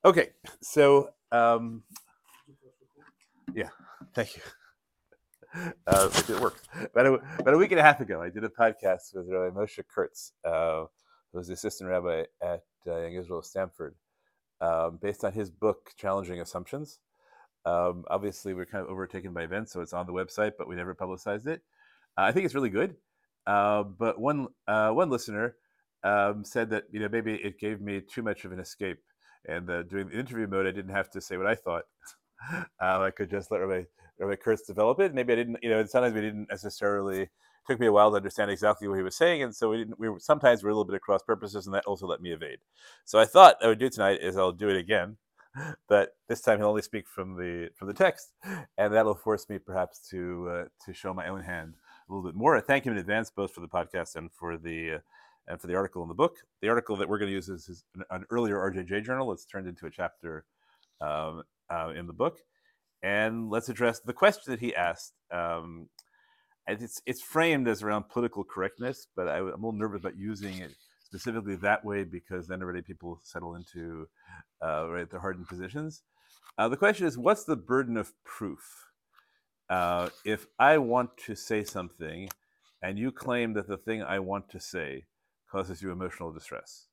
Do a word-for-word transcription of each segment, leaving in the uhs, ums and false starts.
Okay, so um, yeah, thank you. Uh, it worked. About a, about a week and a half ago, I did a podcast with Rabbi Moshe Kurtz, uh, who was the assistant rabbi at uh, Young Israel Stanford, um, based on his book Challenging Assumptions. Um, obviously, we're kind of overtaken by events, so it's on the website, but we never publicized it. Uh, I think it's really good. Uh, but one uh, one listener um, said that you know maybe it gave me too much of an escape, and uh, during the interview mode, I didn't have to say what I thought. um, I could just let Rabbi, Rabbi Kurtz develop it. Maybe I didn't, you know, sometimes we didn't necessarily. It took me a while to understand exactly what he was saying, and so we didn't. We were, sometimes we're a little bit at cross purposes, and that also let me evade. So I thought I would do tonight is I'll do it again, but this time he'll only speak from the from the text, and that'll force me perhaps to uh, to show my own hand a little bit more. I thank him in advance both for the podcast and for the uh, and for the article in the book. The article that we're going to use is, is an, an earlier R J J journal. It's turned into a chapter um, uh, in the book, and let's address the question that he asked. Um, and it's it's framed as around political correctness, but I, I'm a little nervous about using it specifically that way because then already people settle into uh, right their hardened positions. Uh, the question is, what's the burden of proof? Uh, if I want to say something, and you claim that the thing I want to say causes you emotional distress,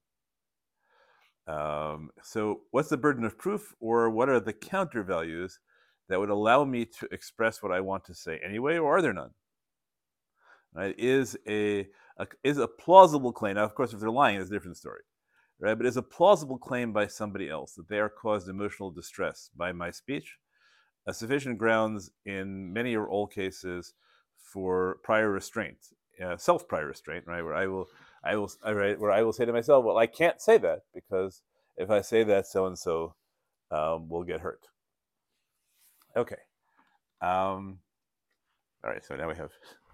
um, so what's the burden of proof, or what are the counter values that would allow me to express what I want to say anyway, or are there none? Right? Is a, a is a plausible claim. Now, of course, if they're lying, it's a different story, right? But is a plausible claim by somebody else that they are caused emotional distress by my speech a sufficient grounds in many or all cases for prior restraint, uh, self prior restraint, right? Where I will, I will, right, where I will say to myself, well, I can't say that because if I say that, so and so will get hurt. Okay. Um, all right. So now we have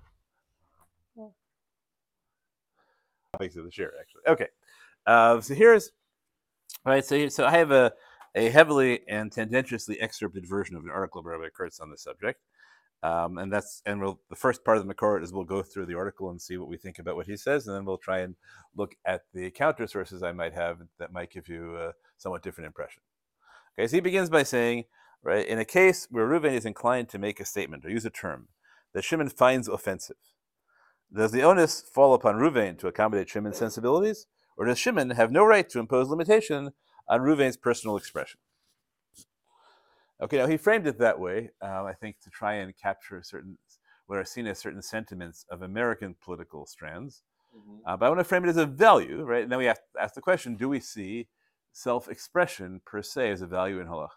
topics of the share, actually. Okay. Uh, so here's right. So so I have a a heavily and tendentiously excerpted version of an article by Rabbi Kurtz on this subject. Um, and that's and we'll, the first part of the Makor is we'll go through the article and see what we think about what he says, and then we'll try and look at the counter sources I might have that might give you a somewhat different impression. Okay, so he begins by saying, right, in a case where Reuven is inclined to make a statement or use a term that Shimon finds offensive, does the onus fall upon Reuven to accommodate Shimon's sensibilities, or does Shimon have no right to impose limitation on Reuven's personal expression? Okay, now he framed it that way, uh, I think, to try and capture certain what are seen as certain sentiments of American political strands. Mm-hmm. Uh, but I want to frame it as a value, right? And then we have to ask the question: do we see self-expression per se as a value in halacha?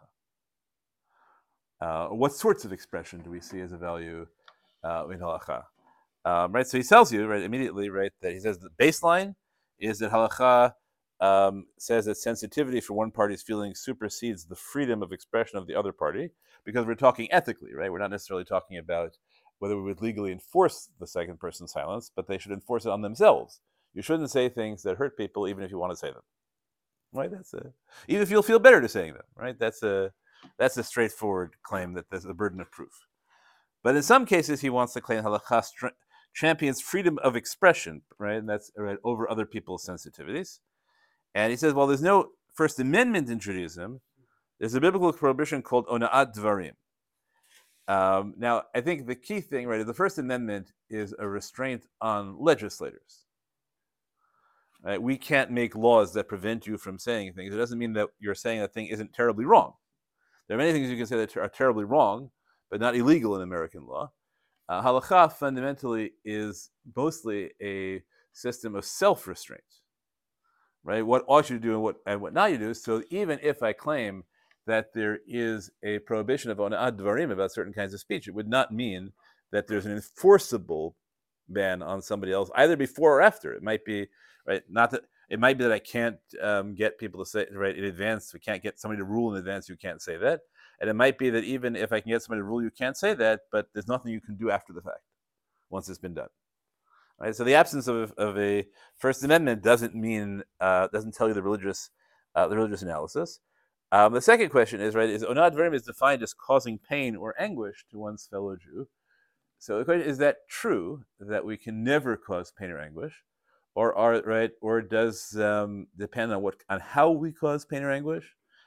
Uh, what sorts of expression do we see as a value uh, in halacha? Um, right. So he tells you right immediately, right, that he says the baseline is that halacha um, says that sensitivity for one party's feelings supersedes the freedom of expression of the other party, because we're talking ethically, right? We're not necessarily talking about whether we would legally enforce the second person's silence, but they should enforce it on themselves. You shouldn't say things that hurt people, even if you want to say them, right? That's a even if you'll feel better to saying them, right? That's a that's a straightforward claim that there's a burden of proof. But in some cases, he wants to claim halacha str- champions freedom of expression, right? And that's right, over other people's sensitivities. And he says, well, there's no First Amendment in Judaism. There's a biblical prohibition called ona'at dvarim. Um, now, I think the key thing, right, is the First Amendment is a restraint on legislators. Right? We can't make laws that prevent you from saying things. It doesn't mean that you're saying a thing isn't terribly wrong. There are many things you can say that are terribly wrong, but not illegal in American law. Uh, halakha fundamentally is mostly a system of self-restraint, right? What ought you to do and what and what not you do. So even if I claim that there is a prohibition of ona'at dvarim about certain kinds of speech, it would not mean that there's an enforceable ban on somebody else either before or after. It might be right, not that it might be that I can't um, get people to say right in advance. We can't get somebody to rule in advance. You can't say that. And it might be that even if I can get somebody to rule, you can't say that, but there's nothing you can do after the fact, once it's been done. Right? So the absence of, of a First Amendment doesn't mean uh, doesn't tell you the religious uh, the religious analysis. Um, the second question is right: is ona'at dvarim is defined as causing pain or anguish to one's fellow Jew? So the question is: that true that we can never cause pain or anguish, or are right, or does um, depend on what on how we cause pain or anguish?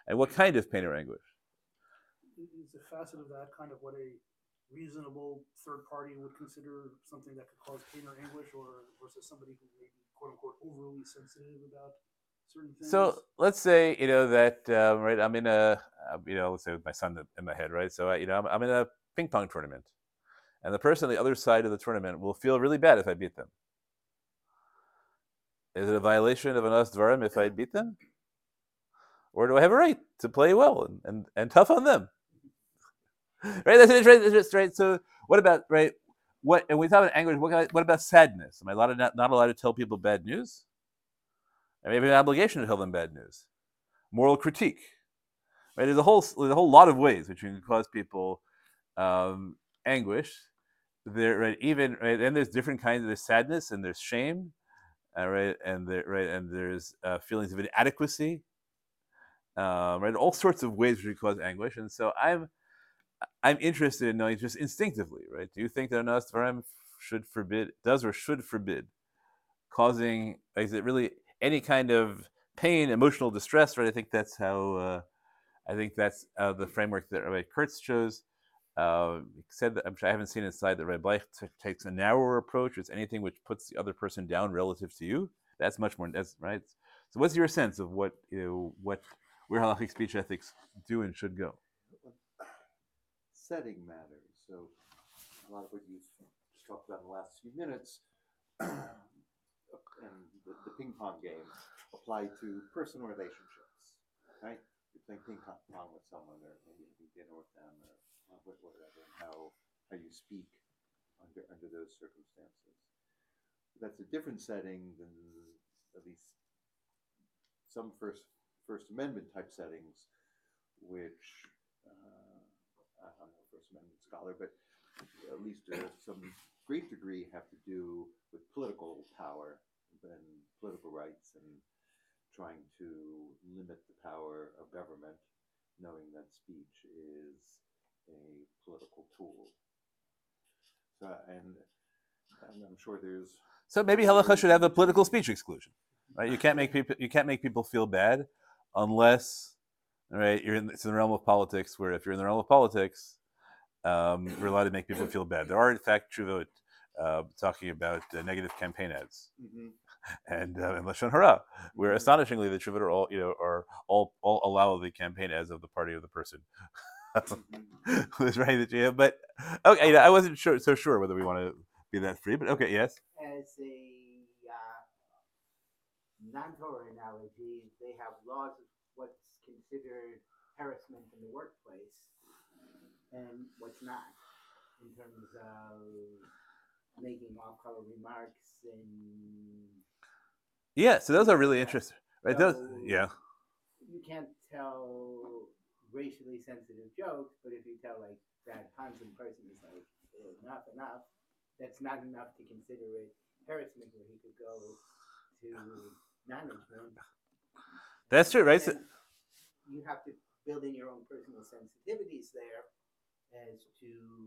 and what kind of pain or anguish. Is a facet of that kind of what a reasonable third party would consider something that could cause pain or anguish, or versus somebody who may be quote unquote overly sensitive about certain things? So let's say you know that um, right. I'm in a uh, you know let's say with my son in my head, right? So I, you know I'm, I'm in a ping pong tournament, and the person on the other side of the tournament will feel really bad if I beat them. Is it a violation of anas dvarim if I beat them, or do I have a right to play well and and, and tough on them? Right. That's it. Right. That's just right. So what about right? What and we talk about anguish. What, I, what about sadness? Am I allowed to not, not allowed to tell people bad news? I have an obligation to tell them bad news. Moral critique. Right. There's a whole there's a whole lot of ways which can cause people um, anguish. There, right? Even right, and there's different kinds of there's sadness and there's shame, uh, right? And there, right, and there's uh, feelings of inadequacy, um, right? All sorts of ways which can cause anguish. And so I'm I'm interested in knowing just instinctively, right? Do you think that Anas Dvarim should forbid, does or should forbid, causing, is it really any kind of pain, emotional distress, right? I think that's how, uh, I think that's uh, the framework that Rabbi Kurtz chose. Uh, he said that, I'm sure I haven't seen inside that Rabbi Bleich t- takes a narrower approach. It's anything which puts the other person down relative to you. That's much more, that's right. So what's your sense of what, you know, what, where halachic speech ethics do and should go? Setting matters. So a lot of what you've just talked about in the last few minutes and the, the ping pong game apply to personal relationships, right? You're playing ping pong with someone, or maybe having dinner with them, or whatever, and how how you speak under under those circumstances. That's a different setting than at least some first First Amendment type settings, which uh, I'm not a First Amendment scholar, but at least to some great degree have to do with political power and political rights and trying to limit the power of government, knowing that speech is a political tool. So, and, and I'm sure there's so maybe halacha should have a political speech exclusion, right? You can't make people you can't make people feel bad unless, right? You're in it's in the realm of politics. Where if you're in the realm of politics, um, we're allowed to make people feel bad. There are in fact tshuvot uh, talking about uh, negative campaign ads. Mm-hmm. And uh, in Lashon Hara, where astonishingly the tshuvot are all you know are all all allow the campaign ads of the party of the person who's right that you have. But okay, you know, I wasn't sure so sure whether we want to be that free. But okay, yes. As a uh, non-Torah analogy, they have laws of what's considered harassment in the workplace and what's not, in terms of making off-color remarks and yeah. So those are really interesting, right? So those, yeah. You can't tell racially sensitive jokes, but if you tell like that Hansen person is like enough, enough, that's not enough to consider it harassment, where he could go to management. That's true, right? So, you have to build in your own personal sensitivities there, as to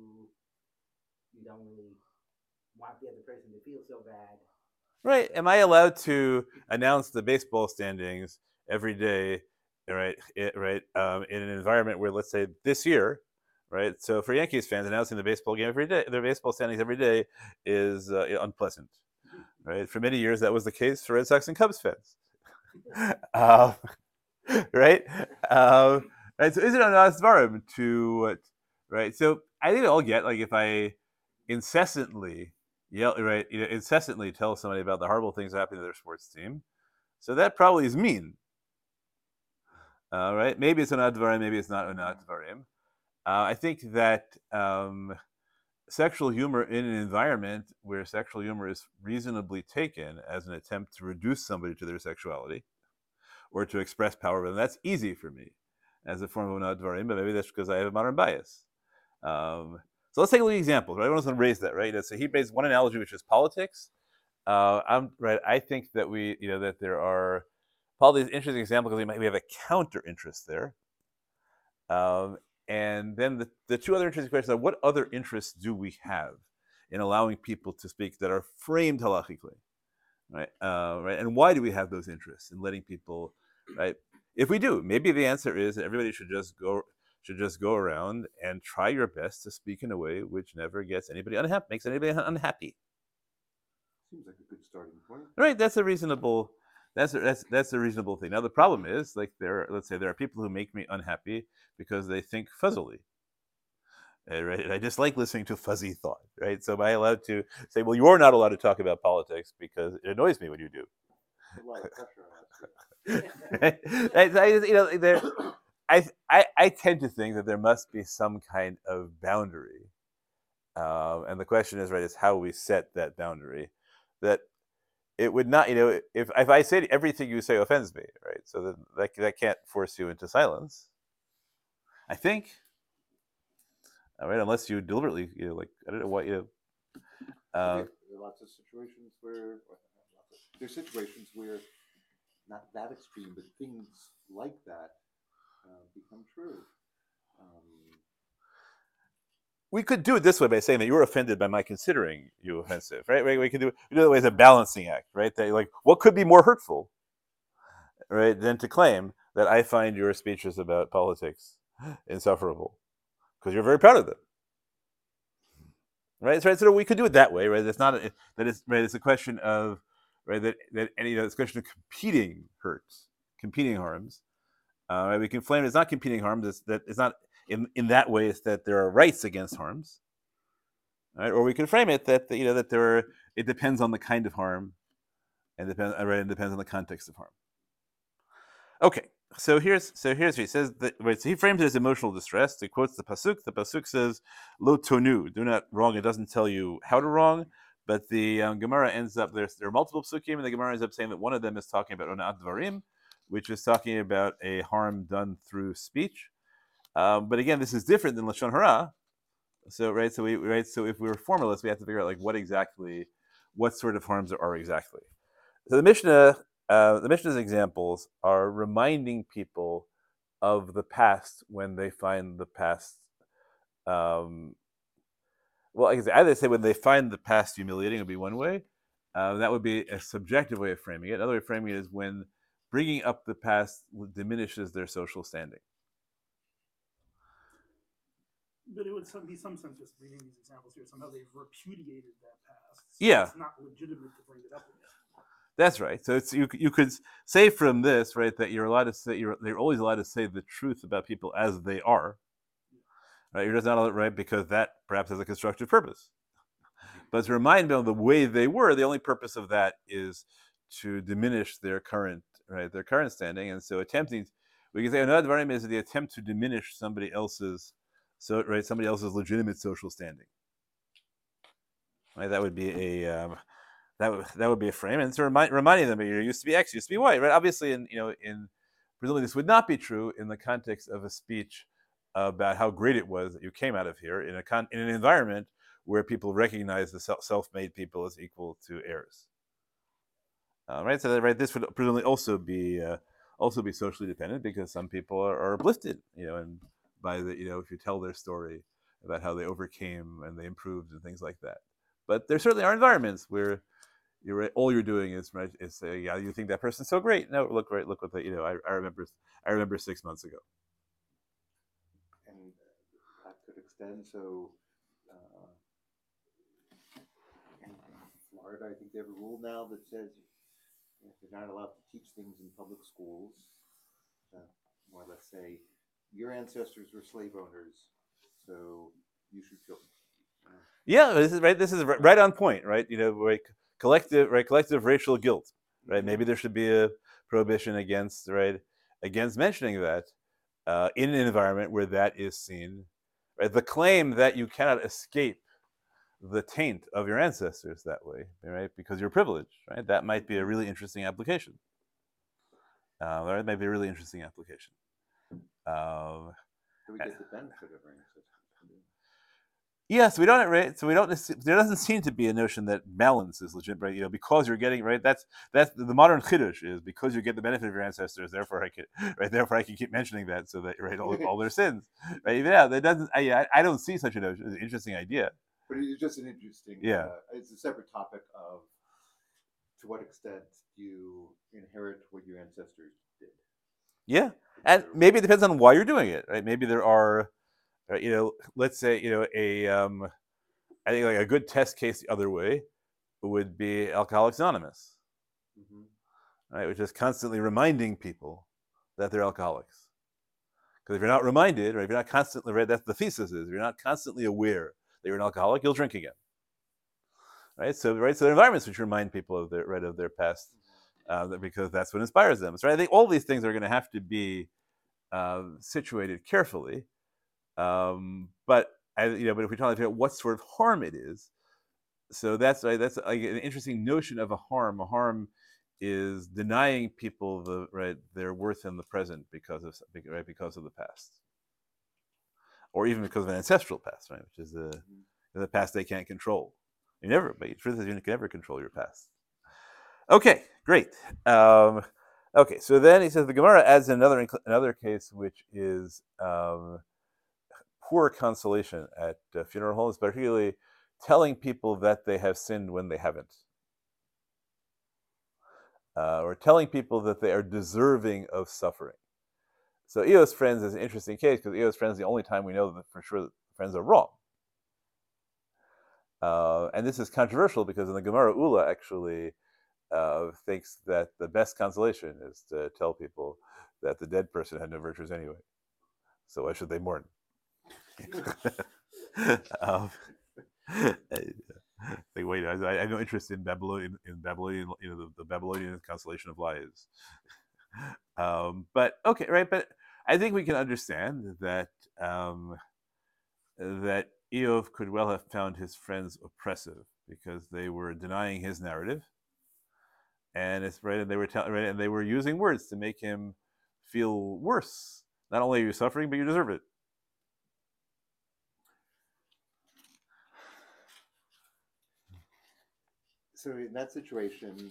you don't really want the other person to feel so bad. Right. Am I allowed to announce the baseball standings every day, right? It, right. Um, in an environment where, let's say, this year, right? So for Yankees fans, announcing the baseball game every day, their baseball standings every day, is uh, unpleasant, right? For many years, that was the case for Red Sox and Cubs fans, uh, right? Uh, right. So is it on us dvarim to, right? So I think we all get like if I incessantly yell, right, you know, incessantly tell somebody about the horrible things happening to their sports team, so that probably is mean. Uh, right? Maybe it's an advarim, maybe it's not an advarim. Uh, I think that um, sexual humor in an environment where sexual humor is reasonably taken as an attempt to reduce somebody to their sexuality or to express power, then that's easy for me as a form of an advarim, but maybe that's because I have a modern bias. Um, so let's take a look at examples. Right? Everyone's going to raise that, right? So he raised one analogy, which is politics. Uh, I'm right. I think that we, you know, that there are probably an interesting example because we might we have a counter interest there. Um, and then the, the two other interesting questions are: what other interests do we have in allowing people to speak that are framed halachically, right? Uh, right. And why do we have those interests in letting people, right? if we do, maybe the answer is that everybody should just go should just go around and try your best to speak in a way which never gets anybody unhappy, makes anybody unhappy. Seems like a good starting point. Right? That's a reasonable. That's a, that's that's a reasonable thing. Now the problem is, like there, let's say there are people who make me unhappy because they think fuzzily. Uh, right? And I dislike listening to fuzzy thought. Right? So am I allowed to say, well, you are not allowed to talk about politics because it annoys me when you do? A lot of pressure on us. Right? I, I, you know, there, I, I I tend to think that there must be some kind of boundary, um, and the question is, right, is how we set that boundary. That it would not, you know, if if I say everything you say offends me, right? So that that, that can't force you into silence. I think, all right, unless you deliberately, you know, like I don't know what, you know. Uh, there are lots of situations where or lots of, there's situations where not that extreme, but things like that uh, become true. Um, we could do it this way by saying that you were offended by my considering you offensive, right? We could do it the other way as a balancing act, right? That like, what could be more hurtful, right, than to claim that I find your speeches about politics insufferable because you're very proud of them, right? So, right, so we could do it that way, right? It's not a, that it's right. It's a question of right that that any you know, it's a question of competing hurts, competing harms. Uh, right? We can claim it's not competing harms. It's that it's not. In, in that way, it's that there are rights against harms, right? Or we can frame it that you know that there are, it depends on the kind of harm, and depends right, and depends on the context of harm. Okay, so here's so here's what he says. That, right, so he frames it as emotional distress. He quotes the pasuk. The pasuk says, "Lo tonu," do not wrong. It doesn't tell you how to wrong, but the um, Gemara ends up there's there are multiple psukim, and the Gemara ends up saying that one of them is talking about onat dvarim, which is talking about a harm done through speech. Um, but again, this is different than lashon hara. So right, so we right, so if we were formalists, we have to figure out like what exactly, what sort of harms there are exactly. So the Mishnah, uh, the Mishnah's examples are reminding people of the past when they find the past. Um, well, I guess either say when they find the past humiliating would be one way. Uh, that would be a subjective way of framing it. Another way of framing it is when bringing up the past diminishes their social standing. But it would some, be some sense just reading these examples here. Somehow they've repudiated that past. So Yeah. It's not legitimate to bring it up again. That's right. So it's you. You could say from this, right, that you're allowed to say you're. They're always allowed to say the truth about people as they are. Right. You're just not allowed, right, because that perhaps has a constructive purpose. But to remind them of the way they were, the only purpose of that is to diminish their current, right, their current standing. And so attempting, we can say another dvarim is the attempt to diminish somebody else's. So, right, somebody else's legitimate social standing. Right, that would be a um, that would that would be a frame, and so remind, reminding them, you used to be X, used to be Y. Right, obviously, in you know, in presumably this would not be true in the context of a speech about how great it was that you came out of here in a con, in an environment where people recognize the self-made people as equal to heirs. Uh, right, so that, right, this would presumably also be uh, also be socially dependent because some people are, are uplifted, you know, and by the, you know, if you tell their story about how they overcame and they improved and things like that. But there certainly are environments where you're all you're doing is right is say, yeah, you think that person's so great. No, look right, look what they, you know. I, I remember I remember six months ago. and that could extend. So uh, in Florida, I think they have a rule now that says they're not allowed to teach things in public schools. Uh, more or less say, your ancestors were slave owners, so you should kill them. Yeah, this is right. This is right on point, right? You know, like collective, right? Collective racial guilt, right? Maybe there should be a prohibition against, right, against mentioning that uh, in an environment where that is seen, right? The claim that you cannot escape the taint of your ancestors that way, right? Because you're privileged, right? That might be a really interesting application. Uh, that might be a really interesting application. Um, So we get the benefit of our ancestors. Yes, we don't. Right, so we don't. There doesn't seem to be a notion that balance is legit, right? You know, because you're getting right. That's that's the modern chiddush is because you get the benefit of your ancestors. Therefore, I can right. Therefore, I can keep mentioning that so that right all, all their sins. Right? Yeah, that doesn't. I I don't see such a notion. It's an interesting idea. But it's just an interesting. Yeah. Uh, it's a separate topic of to what extent you inherit what your ancestors did. Yeah, and maybe it depends on why you're doing it, right? Maybe there are, uh, you know, let's say, you know, a, um, I think like a good test case the other way would be Alcoholics Anonymous, Mhm. right? Which is constantly reminding people that they're alcoholics. Because if you're not reminded, right, if you're not constantly, right, that's the thesis is, if you're not constantly aware that you're an alcoholic, you'll drink again, right? So, right, so the environments which remind people of their, right, of their past, uh, because that's what inspires them. So, right, I think all these things are going to have to be uh, situated carefully. Um, but I, you know, but if we talk about what sort of harm it is, so that's right, that's like an interesting notion of a harm. A harm is denying people the right their worth in the present because of right because of the past, or even because of an ancestral past, right, which is the Mhm. the past they can't control. You never, but the truth is you can never control your past. Okay, great. Um, okay, so then he says the Gemara adds another another case, which is um, poor consolation at uh, funeral homes, particularly telling people that they have sinned when they haven't, uh, or telling people that they are deserving of suffering. So Eos friends is an interesting case because Eos friends is the only time we know that for sure that friends are wrong. Uh, and this is controversial because in the Gemara, Ula actually uh, thinks that the best consolation is to tell people that the dead person had no virtues anyway. So why should they mourn? um, Like, wait, I, I have no interest in Babylonian, in Babylonian, you know, the, the Babylonian constellation of lies. Um, but okay, right? But I think we can understand that um, that Eov could well have found his friends oppressive because they were denying his narrative, and it's right, and they were telling, right, and they were using words to make him feel worse. Not only are you suffering, but you deserve it. So in that situation,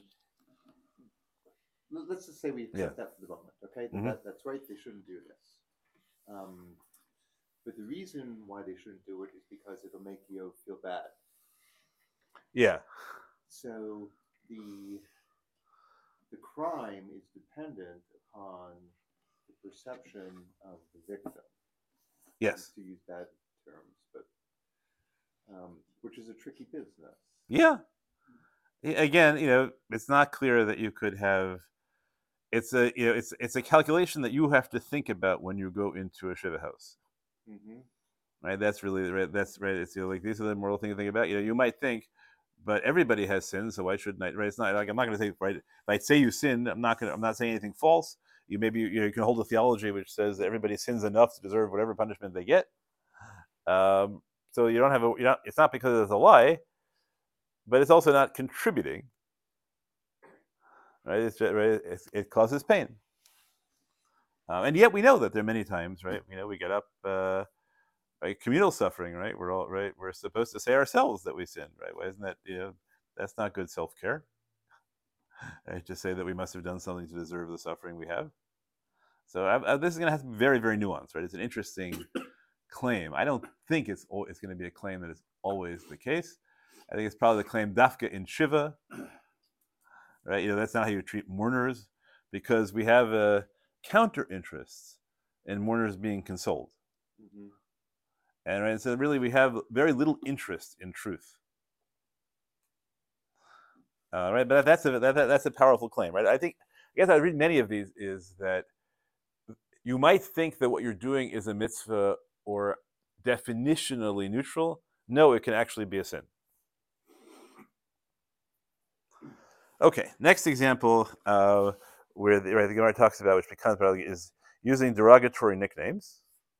l- let's just say we accept Yeah. that for the moment, okay? That, Mhm. that that's right. They shouldn't do this. Um, but the reason why they shouldn't do it is because it'll make you feel bad. Yeah. So the the crime is dependent upon the perception of the victim. Yes. To use bad terms, but um, which is a tricky business. Yeah. Again, you know, it's not clear that you could have. It's a you know, it's it's a calculation that you have to think about when you go into a shiva house. Mm-hmm. Right. That's really right. That's right. It's you know, like these are the moral things to think about. You know, you might think, but everybody has sinned, so why shouldn't I? Right. It's not like I'm not going to say right. If I say you sinned, I'm not going. to I'm not saying anything false. You maybe you, know, you can hold a theology which says that everybody sins enough to deserve whatever punishment they get. Um, so you don't have a. You know, it's not because it's a lie, but it's also not contributing. Right. It's, right. It's, it causes pain. Um, and yet we know that there are many times, right? You know, we get up, uh, right, communal suffering, right? We're all right. We're supposed to say ourselves that we sin, right? Why isn't that? You know, that's not good self-care. Right? To say that we must have done something to deserve the suffering we have. So I, I, this is going to have to be very, very nuanced, right? It's an interesting claim. I don't think it's it's going to be a claim that is always the case. I think it's probably the claim dafka in shiva, right? You know, that's not how you treat mourners because we have a counter interest in mourners being consoled. Mm-hmm. And right, so really we have very little interest in truth. Uh, right, but that's a that, that's a powerful claim, right? I think I guess I read many of these is that you might think that what you're doing is a mitzvah or definitionally neutral. No, it can actually be a sin. Okay, next example uh, where the, right, the Gemara talks about, which becomes probably is using derogatory nicknames.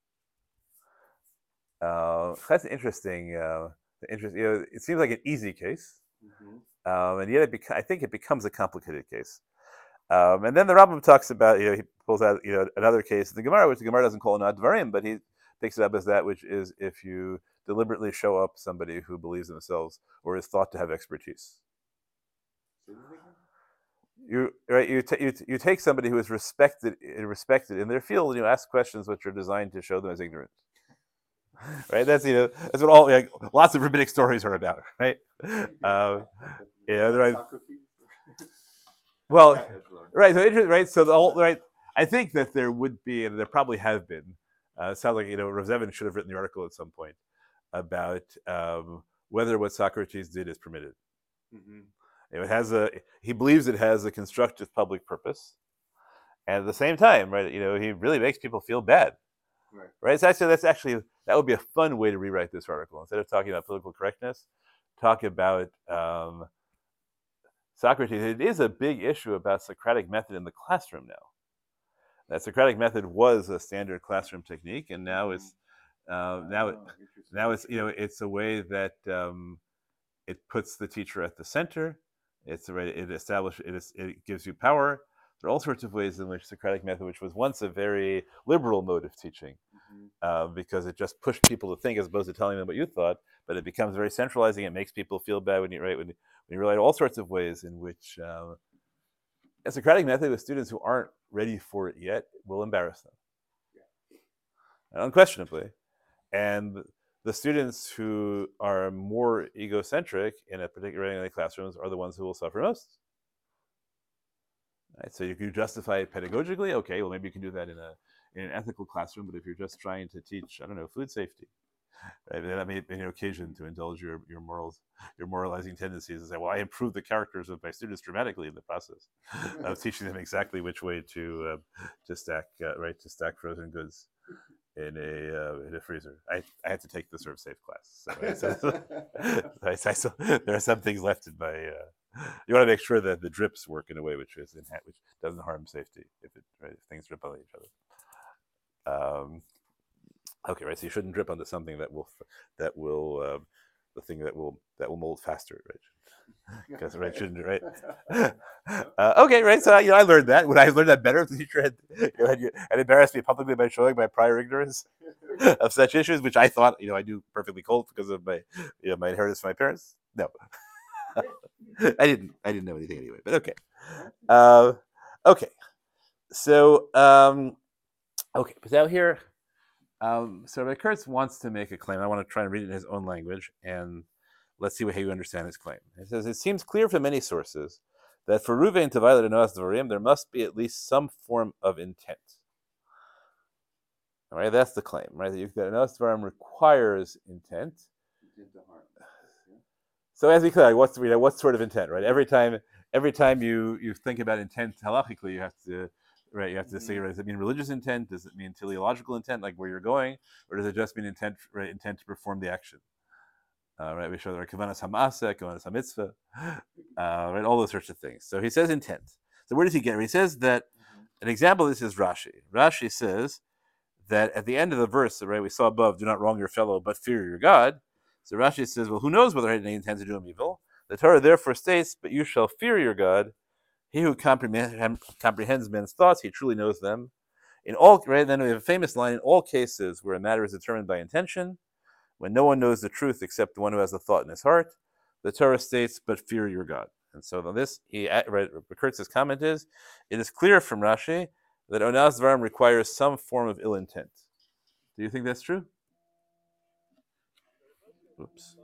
Uh, that's interesting. Uh, interest, you know, it seems like an easy case, Mm-hmm. um, and yet it beca- I think it becomes a complicated case. Um, and then the Rambam talks about, you know, he pulls out, you know, another case, the Gemara, which the Gemara doesn't call an advarim, but he picks it up as that, which is if you deliberately show up somebody who believes themselves or is thought to have expertise. You right, you, t- you, t- you take somebody who is respected respected in their field, and you ask questions which are designed to show them as ignorant. Right, that's you know that's what all like, lots of rabbinic stories are about, right? Um, yeah, right. Well, right. So right. So the whole right. I think that there would be, and there probably have been. Uh, it sounds like you know Rav Zevin should have written the article at some point about um, whether what Socrates did is permitted. Mm-hmm. It has a. He believes it has a constructive public purpose, and at the same time, right? You know, he really makes people feel bad. Right. Right. So actually, that's actually that would be a fun way to rewrite this article. Instead of talking about political correctness, talk about um, Socrates. It is a big issue about Socratic method in the classroom now. That Socratic method was a standard classroom technique, and now it's uh, now it, Oh, interesting. now it's you know it's a way that um, it puts the teacher at the center. It's a way it establishes it, is, it gives you power. There are all sorts of ways in which Socratic method, which was once a very liberal mode of teaching, Mhm. uh, because it just pushed people to think as opposed to telling them what you thought, but it becomes very centralizing. It makes people feel bad when you right when, when you realize all sorts of ways in which uh, a Socratic method with students who aren't ready for it yet will embarrass them, and unquestionably. And the students who are more egocentric in a particular in the classrooms are the ones who will suffer most. Right? So you can justify it pedagogically. Okay, well maybe you can do that in a in an ethical classroom. But if you're just trying to teach, I don't know, food safety, right? That may be an occasion to indulge your your morals, your moralizing tendencies, and say, well, I improved the characters of my students dramatically in the process of teaching them exactly which way to uh, to stack uh, right to stack frozen goods in a uh, in a freezer. I, I had to take the Serve Safe class, so, right? so, so, I, I, so there are some things left in my. Uh, you want to make sure that the drips work in a way which is in, which doesn't harm safety if it right, if things drip on each other. Um, okay, right. So you shouldn't drip onto something that will that will uh, the thing that will that will mold faster, right? Because right shouldn't right. uh, okay, right. So you know, I learned that. Would I have learned that better if the teacher had you know, had, had embarrassed me publicly by showing my prior ignorance of such issues, which I thought you know I knew perfectly cold because of my you know my inheritance from my parents? No, I didn't. I didn't know anything anyway. But okay, uh, okay. So um, okay, but now here. Um, so Rabbi Kurtz wants to make a claim. I want to try and read it in his own language, and let's see how you understand his claim. It says, it seems clear from many sources that for Ruvain to violate a Noas Dvarim, there must be at least some form of intent. All right, that's the claim, right? That you've got a Noas Dvarim requires intent. Intent to harm. Yeah. So as we clear, what's you know, what sort of intent, right? Every time, every time you you think about intent halachically, you have to. Right, you have to say, right, does it mean religious intent? Does it mean teleological intent, like where you're going, or does it just mean intent, right, intent to perform the action? Uh, right, we show the kavanas hamasa, kavanas hamitzvah, uh, right, all those sorts of things. So he says intent. So where does he get it? He says that mm-hmm. an example of this is Rashi. Rashi says that at the end of the verse, right, we saw above, do not wrong your fellow, but fear your God. So Rashi says, well, who knows whether he intends to do him evil? The Torah therefore states, but you shall fear your God. He who comprehends men's thoughts, he truly knows them. In all, right, then we have a famous line, in all cases where a matter is determined by intention, when no one knows the truth except the one who has the thought in his heart, the Torah states, but fear your God. And so on this, he, right, Kurtz's comment is, it is clear from Rashi that Onas Dvarim requires some form of ill intent. Do you think that's true? Oops.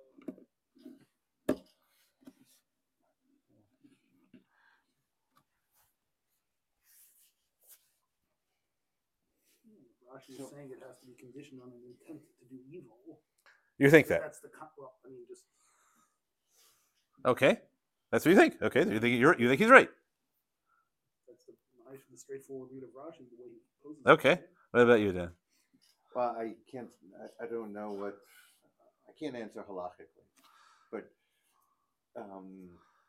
Rashi is saying it has to be conditioned on an intent to do evil. You think that? That's the well. I mean, just okay. That's what you think. Okay, you think you're, you think he's right. That's the, the straightforward read of Rashi, the way he poses. Okay. It. What about you, Dan? Well, I can't. I, I don't know what. I can't answer halachically, but um,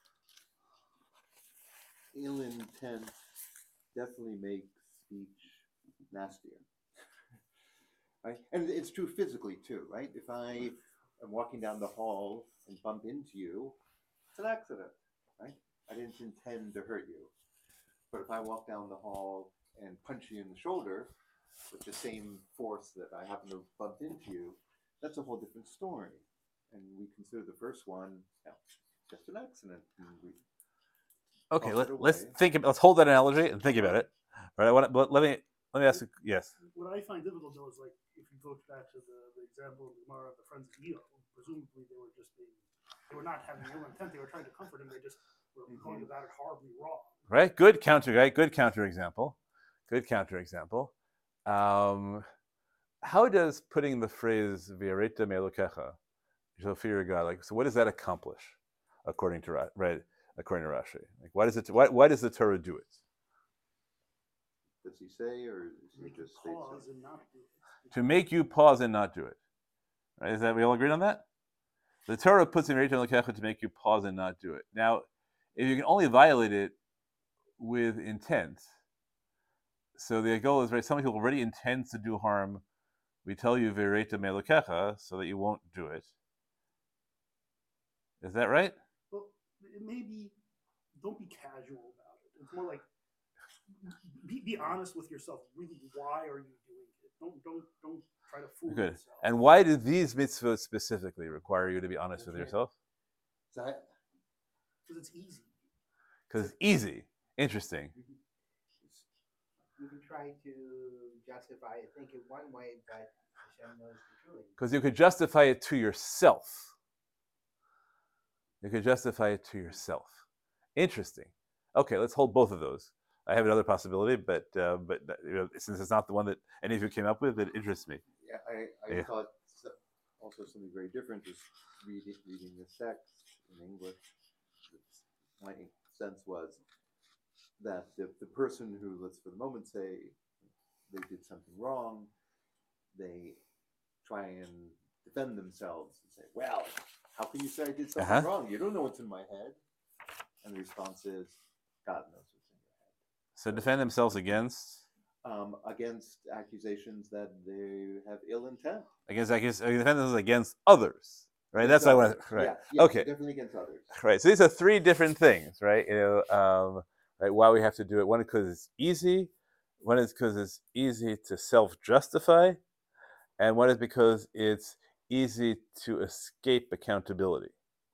ill intent definitely makes speech nastier. Right? And it's true physically too, right? If I am walking down the hall and bump into you, it's an accident, right? I didn't intend to hurt you. But if I walk down the hall and punch you in the shoulder with the same force that I happen to bump into you, that's a whole different story. And we consider the first one, you know, just an accident. And we okay, let, let's think. Let's hold that analogy and think about it. All right. What, let, let me let me ask you. Yes. What I find difficult though is like if you go back to the, the example of the Gemara of the friends of Eo, presumably they were just being, they were not having ill intent. They were trying to comfort him. They just were mm-hmm. going about it horribly wrong. Right. Good counter. Right. Good counter example. Good counterexample. Um, how does putting the phrase "V'yareta me'elokecha," you shall fear your God, like, so what does that accomplish, according to Ra- right? According to Rashi, like, why does it? Why, why does the Torah do it? Does he say, or does he Make you just state pause so? and not do it. To make you pause and not do it. Right? Is that we all agreed on that? The Torah puts in V'yareta me'elokecha to make you pause and not do it. Now, if you can only violate it with intent, so the goal is, right, somebody who already intends to do harm, we tell you V'yareta me'elokecha so that you won't do it. Is that right? Well, it may be, don't be casual about it. It's more like, be, be honest with yourself. Really, why are you doing it? Don't don't don't try to fool Good. yourself. And why do these mitzvahs specifically require you to be honest with Okay. yourself? Because Because it's easy. Because it's easy. Interesting. You can try to justify it, think it one way, but Hashem knows the truth. Because you could justify it to yourself. You could justify it to yourself. Interesting. Okay, let's hold both of those. I have another possibility, but uh, but you know, since it's not the one that any of you came up with, it interests me. Yeah, I, I Yeah. thought so- also something very different is reading reading this text in English. It's, my sense was that the, the person who, let's for the moment say they did something wrong, they try and defend themselves and say, well, how can you say I did something Uh-huh. wrong? You don't know what's in my head. And the response is, God knows what's in your head. So defend themselves against Um, against accusations that they have ill intent. against against defend themselves against others. Right? Against That's what I others. want. Right. Yeah, yeah, Okay. definitely against others. Right. So these are three different things, right? You know, um, right? Why we have to do it. One is because it's easy. One is because it's easy to self-justify, and one is because it's easy to escape accountability.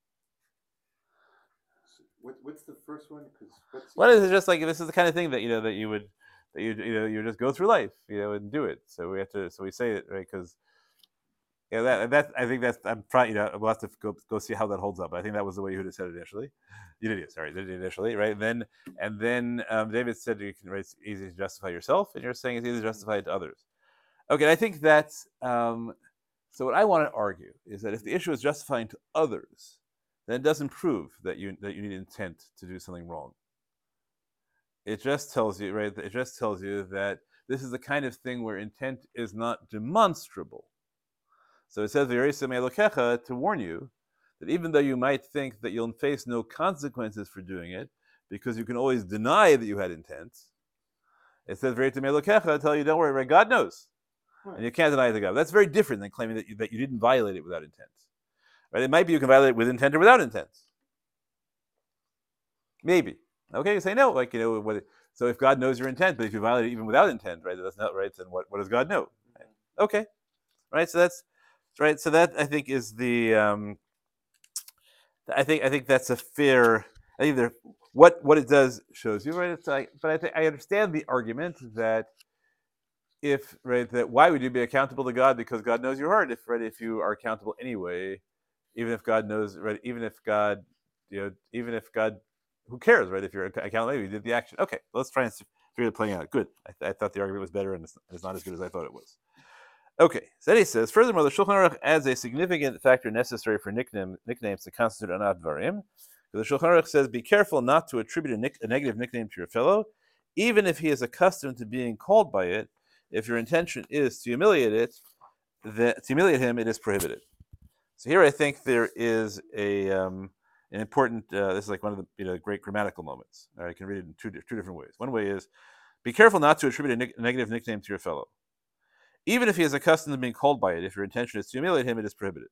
So what, what's the first one? Because what's One is just like this is the kind of thing that you know that you would that you you know you just go through life, you know, and do it. So we have to. So we say it right because. Yeah, that that I think that's I'm trying. You know, we'll have to go go see how that holds up. I think that was the way you would have said it initially. You did it, sorry, did it initially, right? And then and then um, David said you can. Right, it's easy to justify yourself, and you're saying it's easy to justify it to others. Okay, I think that's um, so. What I want to argue is that if the issue is justifying to others, then it doesn't prove that you that you need intent to do something wrong. It just tells you, right? It just tells you that this is the kind of thing where intent is not demonstrable. So it says V'yareta me'elokecha to warn you that even though you might think that you'll face no consequences for doing it, because you can always deny that you had intent, it says V'yareta me'elokecha to tell you, don't worry, right? God knows. Right. And you can't deny it to God. That's very different than claiming that you, that you didn't violate it without intent. Right? It might be you can violate it with intent or without intent. Maybe. Okay, you say no, like, you know, what, so if God knows your intent, but if you violate it even without intent, right, that's not right, then what, what does God know? Right? Okay. Right, so that's right. So that I think is the um, I think I think that's a fair. I think there, what what it does shows you, right? It's like, but I think I understand the argument that if right that why would you be accountable to God because God knows your heart? If right if you are accountable anyway, even if God knows right, even if God you know even if God who cares right if you're accountable, maybe you did the action. Okay, let's try and figure it playing out. Good. I, th- I thought the argument was better and it's, it's not as good as I thought it was. Okay, so then he says, furthermore, the Shulchan Aruch adds a significant factor necessary for nickname, nicknames to constitute anat dvarim. The Shulchan Aruch says, be careful not to attribute a, nick, a negative nickname to your fellow, even if he is accustomed to being called by it. If your intention is to humiliate it, then, to humiliate him, it is prohibited. So here I think there is a um, an important, uh, this is like one of the you know, great grammatical moments. All right, I can read it in two, two different ways. One way is, be careful not to attribute a, nick, a negative nickname to your fellow. Even if he is accustomed to being called by it, if your intention is to humiliate him, it is prohibited.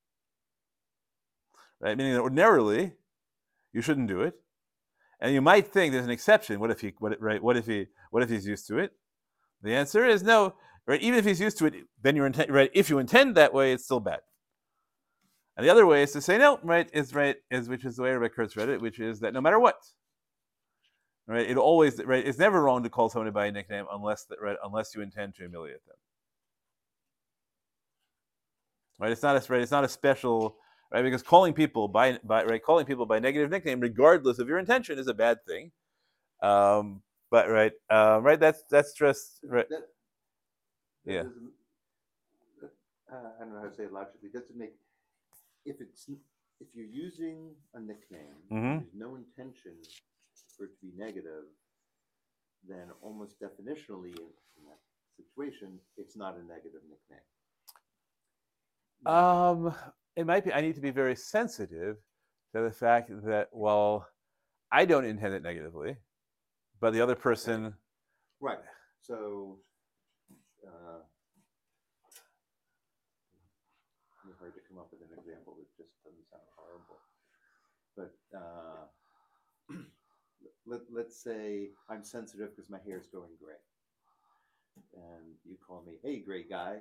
Right? Meaning that ordinarily, you shouldn't do it. And you might think there's an exception. What if he, what, right? What if he, what if he's used to it? The answer is no. Right? Even if he's used to it, then you're intent, right? If you intend that way, it's still bad. And the other way is to say no. Right? Is right is which is the way Rebbe Kurtz read it, which is that no matter what, right? It always right. It's never wrong to call somebody by a nickname unless that right unless you intend to humiliate them. Right? It's not a right. It's not a special right because calling people by by right calling people by negative nickname, regardless of your intention, is a bad thing. Um, but right, um, right. That's that's just right. That, that Yeah. doesn't- that, uh, I don't know how to say it logically. Doesn't make if it's if you're using a nickname, Mhm. there's no intention for it to be negative, then almost definitionally in, in that situation, it's not a negative nickname. Um, it might be. I need to be very sensitive to the fact that, well, I don't intend it negatively, but the other person. Right. So, uh, it's hard to come up with an example that just doesn't sound horrible. But uh, let, let's say I'm sensitive because my hair is going gray. And you call me, hey, gray guy.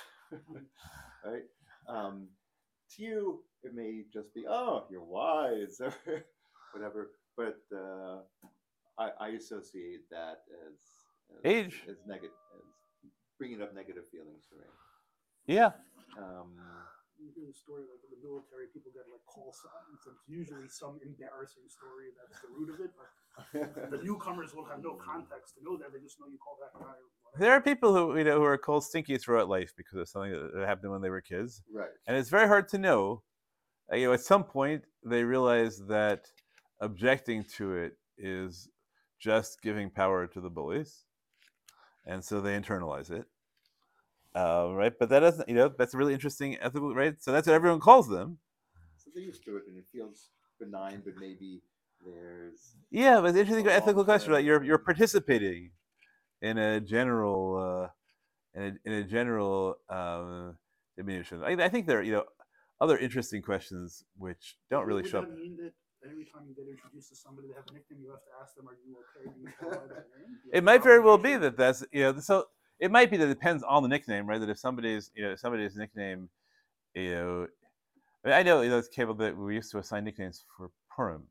Right? Um, to you, it may just be, oh, you're wise, or whatever. But uh, I, I associate that as, as Age. as negative, as bringing up negative feelings for me. Yeah. Um, You hear the story like in the military, people get like call signs, and it's usually some embarrassing story that's the root of it. But the newcomers will have no context to know that; they just know you call that guy. Whatever. There are people who you know who are called stinky throughout life because of something that happened when they were kids, right. and it's very hard to know. Uh, You know, at some point they realize that objecting to it is just giving power to the bullies, and so they internalize it. Uh, right, but that doesn't, you know, that's a really interesting ethical, right? So that's what everyone calls them. So they're used to it, and it feels benign, but maybe there's Yeah, but it's interesting a ethical question, right? long-term- You're you're participating in a general, uh, in a in a general um, diminution. I, I think there are, you know, other interesting questions which don't really Would show up. that mean that every time you get introduced to somebody that have a nickname, you have to ask them, "Are you okay? Do you go by that name?" Do you It have might an very well be obligation? that that's, you know, so it might be that it depends on the nickname, right? That if somebody's, you know, somebody's nickname, you know, I, mean, I know, you know, it's cable that we used to assign nicknames for Purim,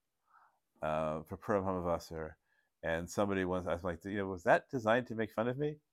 uh, for Purim Hamavasar, and somebody once I was like, you know, was that designed to make fun of me?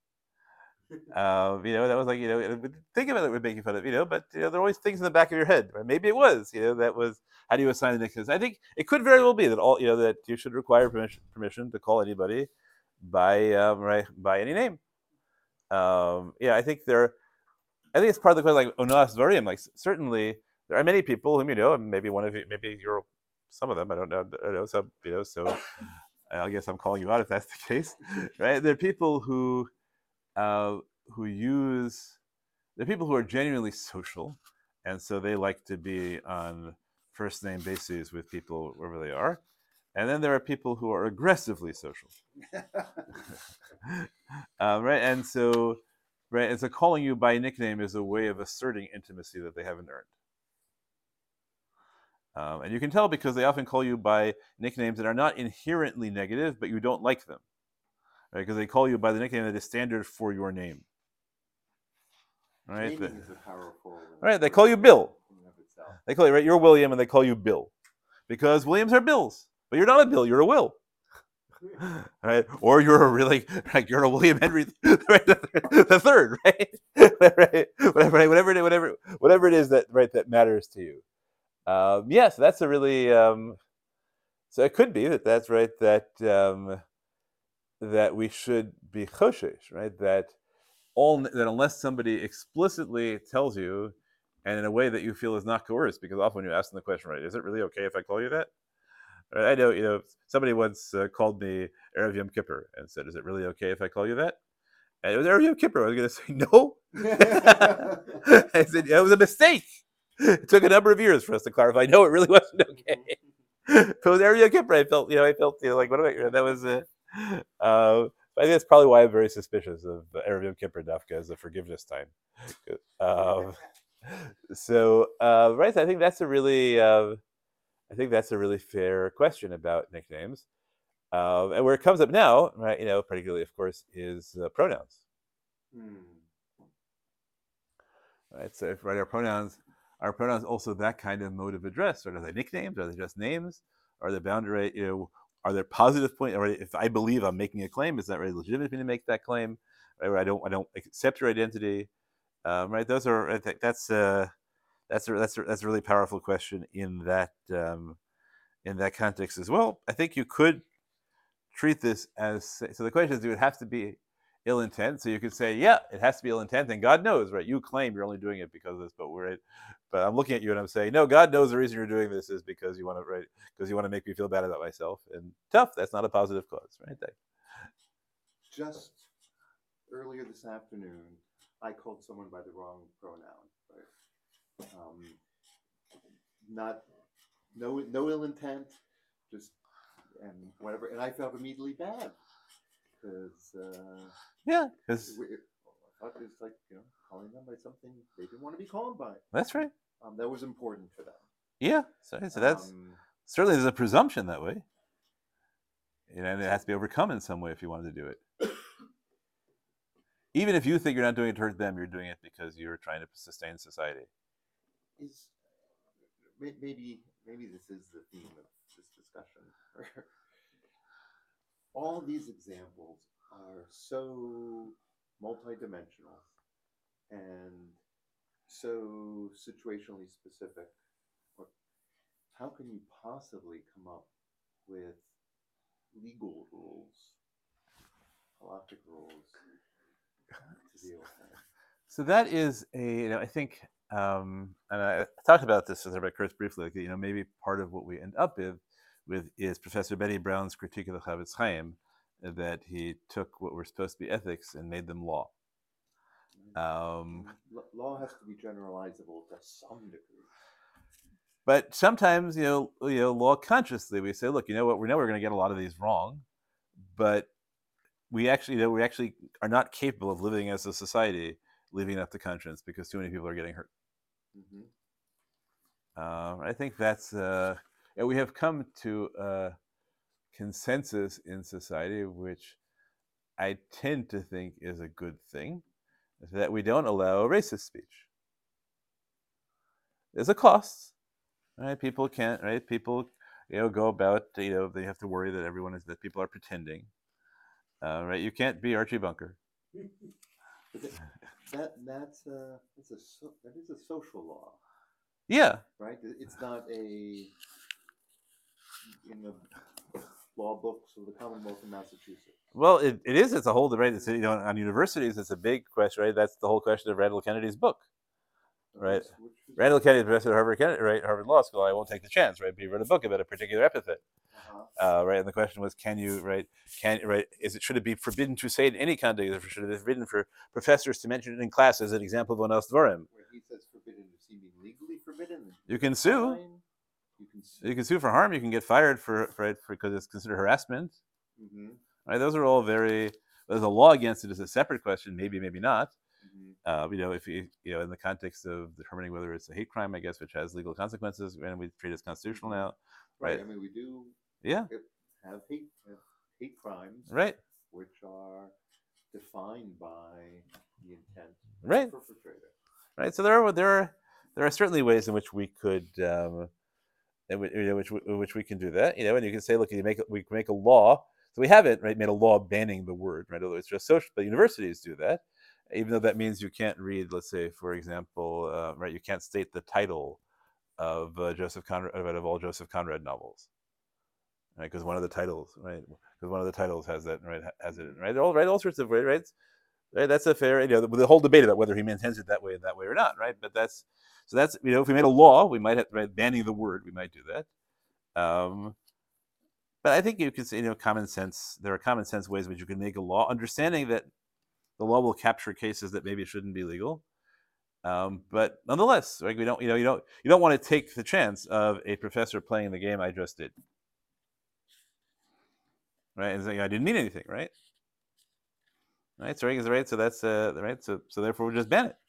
Um, you know, that was like, you know, it would- think about it would make you fun of, you know, but you know, there are always things in the back of your head, right? Maybe it was, you know, that was how do you assign the nicknames? I think it could very well be that all, you know, that you should require permission, permission to call anybody by, um, right, by any name. Um, yeah, I think there. I think it's part of the question, like Onas Varium. Like certainly, there are many people whom you know, and maybe one of you, maybe you're some of them. I don't know. I don't know. Some, you know, so I guess I'm calling you out if that's the case, right? There are people who, uh, who use. There are people who are genuinely social, and so they like to be on first name bases with people wherever they are. And then there are people who are aggressively social. um, right, and so, right, and so calling you by nickname is a way of asserting intimacy that they haven't earned. Um, and you can tell because they often call you by nicknames that are not inherently negative, but you don't like them, right? Because they call you by the nickname that is standard for your name. Right? naming The- is a powerful. right, they call you Bill. in and of itself. They call you, right, you're William, and they call you Bill, because Williams are Bills, but you're not a Bill, you're a Will. Right, or you're a really, like you're a William Henry, right, the third, right, right, whatever, right? whatever, it, whatever, whatever it is that, right, that matters to you. Um, yes, yeah, so that's a really, um, so it could be that that's right, that um, that we should be choshesh, right, that all that unless somebody explicitly tells you, and in a way that you feel is not coerced, because often when you ask them the question, right, is it really okay if I call you that? I know, you know, somebody once uh, called me Erev Yom Kippur and said, "Is it really okay if I call you that?" And it was Erev Yom Kippur. I was going to say no. I said it was a mistake. It took a number of years for us to clarify. No, it really wasn't okay. If it was Erev Yom Kippur, I felt, you know, I felt, you know, like what am I? You know, that was. Uh, uh, I think that's probably why I'm very suspicious of Erev Yom Kippur Dafka as a forgiveness time. Um, so, uh, right, I think that's a really. Uh, I think that's a really fair question about nicknames, um, and where it comes up now, right? You know, particularly, of course, is uh, pronouns. Hmm. Right. So, if right, our pronouns, our pronouns also that kind of mode of address. Right? Are they nicknames? Are they just names? Are they bound to, right? You know, are there positive point? Right? If I believe I'm making a claim, is that really legitimate for me to make that claim? Right? Where I don't, I don't accept your identity. Um, right. Those are. I think that's. Uh, that's a, that's a, that's a really powerful question in that. Um, in that context as well. I think you could treat this as so. The question is, do it have to be ill intent? So you could say, yeah, it has to be ill intent, and God knows, right? You claim you're only doing it because of this, but we're, but I'm looking at you and I'm saying, no, God knows the reason you're doing this is because you want to, right? Because you want to make me feel bad about myself, and tough. That's not a positive cause, right? Just earlier this afternoon, I called someone by the wrong pronoun. Right? Um, not no no ill intent, just and whatever, and I felt immediately bad because uh, yeah, because I thought it's like, you know, calling them by something they didn't want to be called by. That's right. Um, that was important for them. Yeah, so, so that's um, certainly there's a presumption that way, you know, and it has to be overcome in some way if you wanted to do it. Even if you think you're not doing it to hurt them, you're doing it because you're trying to sustain society. Is maybe maybe this is the theme of this discussion. All these examples are so multidimensional and so situationally specific. How can you possibly come up with legal rules, halakhic rules to deal with that? So that is a, you know, I think, um, and I talked about this with Rabbi Kurtz briefly, like, you know, maybe part of what we end up with, with is Professor Benny Brown's critique of the Chavetz Chaim, that he took what were supposed to be ethics and made them law. Um, law has to be generalizable to some degree. But sometimes, you know, you know, law consciously, we say, look, you know what, we know we're going to get a lot of these wrong, but we actually, you know, we actually are not capable of living as a society, leaving it up to conscience because too many people are getting hurt. Mm-hmm. Uh, I think that's, uh, and we have come to a consensus in society, which I tend to think is a good thing, that we don't allow racist speech. There's a cost. Right, people can't. Right, people, you know, go about. You know, they have to worry that everyone is that people are pretending. Uh, right, you can't be Archie Bunker. that that's a that's a so, that is a social law. Yeah. Right. It's not a in the law books of the Commonwealth of Massachusetts. Well, it, it is. It's a whole debate. It's, you know, on universities, it's a big question. Right. That's the whole question of Randall Kennedy's book. Right. Which, which Randall Kennedy, professor at Harvard, Kennedy, right, Harvard Law School. I won't take the chance, right? But he wrote a book about a particular epithet, uh-huh. uh, right? And the question was, can you, right? Can right? Is it should it be forbidden to say it in any context, or should it be forbidden for professors to mention it in class as an example of onas dvarim? Where he says forbidden, does he mean legally forbidden? You can sue. You can sue. You can sue for harm. You can get fired for for because it's considered harassment. Mm-hmm. Right? Those are all very. There's a law against it. Is a separate question. Maybe, maybe not. Uh, you know, if you, you know, in the context of determining whether it's a hate crime, I guess, which has legal consequences, and we treat it as constitutional now, right? right? I mean, we do, yeah, have hate have hate crimes, right? Which are defined by the intent of right. the perpetrator, right? So there are there are there are certainly ways in which we could, um, in which, you know, which in which we can do that, you know, and you can say, look, you make we can make a law. So we haven't right made a law banning the word, right? Although it's just social, but universities do that. Even though that means you can't read, let's say, for example, uh, right, you can't state the title of uh, Joseph Conrad, of all Joseph Conrad novels, right? Because one of the titles, right, because one of the titles has that, right, has it, right, all right, all sorts of right, right, right. That's a fair, you know, the, the whole debate about whether he intends it that way and that way or not, right? But that's so that's you know, if we made a law, we might have right, banning the word, we might do that. Um, but I think you can say, you know, common sense. There are common sense ways in which you can make a law, understanding that the law will capture cases that maybe shouldn't be legal, um, but nonetheless, right? We don't, you know, you don't, you don't want to take the chance of a professor playing the game I just did, right? And saying I didn't mean anything, right? Right, so right, so that's uh, right. So, so therefore, we just ban it.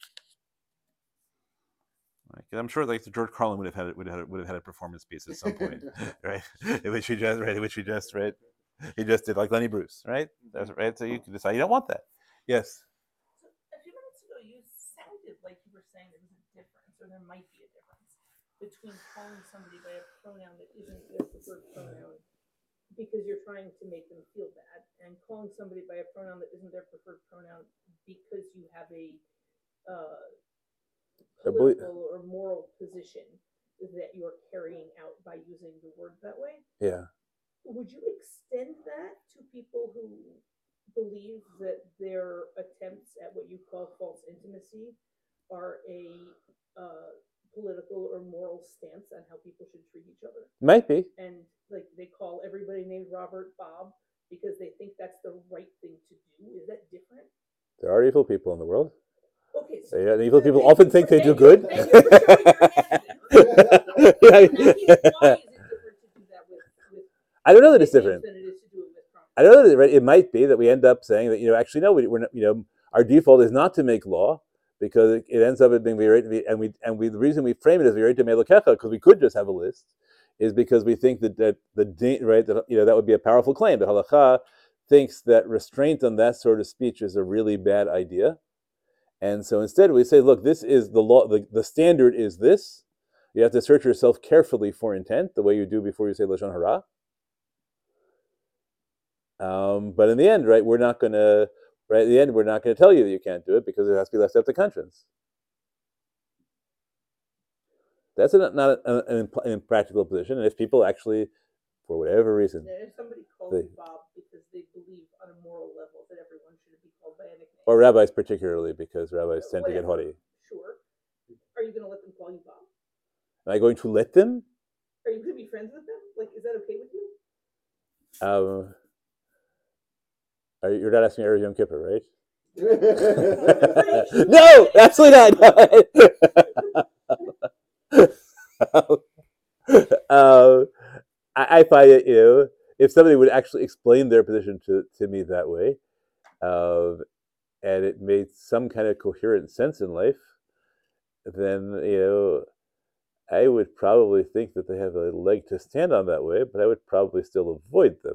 Right? I'm sure, like George Carlin would have had it, would have would have had a performance piece at some point, right? In which he just, right, in which he just, right, he just did like Lenny Bruce, right? That's right. So you can decide you don't want that. Yes. So a few minutes ago, you sounded like you were saying there was a difference, or there might be a difference, between calling somebody by a pronoun that isn't their preferred pronoun because you're trying to make them feel bad, and calling somebody by a pronoun that isn't their preferred pronoun because you have a uh, political or moral position that you're carrying out by using the word that way. Yeah. would you extend that to people who believe that their attempts at what you call false intimacy are a uh, political or moral stance on how people should treat each other? Might be. And like they call everybody named Robert Bob because they think that's the right thing to do. Is that different? There are evil people in the world. Okay, so Yeah, the evil thank people you often for- think they do thank you- good. thank you for showing your hand there. In that case, why is it different to do that with, with I don't know that it's nicknames different. than it is to do it with prompts? I don't know that right. It might be that we end up saying that you know actually no, we, we're not. You know, our default is not to make law because it, it ends up being very and we and we the reason we frame it as very to melokecha because we could just have a list is because we think that that the right that you know that would be a powerful claim. The halacha thinks that restraint on that sort of speech is a really bad idea. And so instead we say, look, this is the law, the, the standard is this. You have to search yourself carefully for intent, the way you do before you say Lashon Hara. Um, but in the end, right, we're not going to, right, at the end, we're not going to tell you that you can't do it because it has to be left up to conscience. That's a, not a, an, an impractical position. And if people actually, for whatever reason, Yeah, if somebody calls They- you Bob because they believe on a moral level that everyone should be called by a nickname, or rabbis particularly, because rabbis tend to get Whatever. haughty. sure. Are you going to let them call you Bob? Am I going to let them? Are you going to be friends with them? Like, is that okay with you? Um, are you, you're not asking me Erev Yom Kippur, right? Pretty No, absolutely not. um, I, I find it, you know, if somebody would actually explain their position to, to me that way, uh, and it made some kind of coherent sense in life, then, you know, I would probably think that they have a leg to stand on that way, but I would probably still avoid them.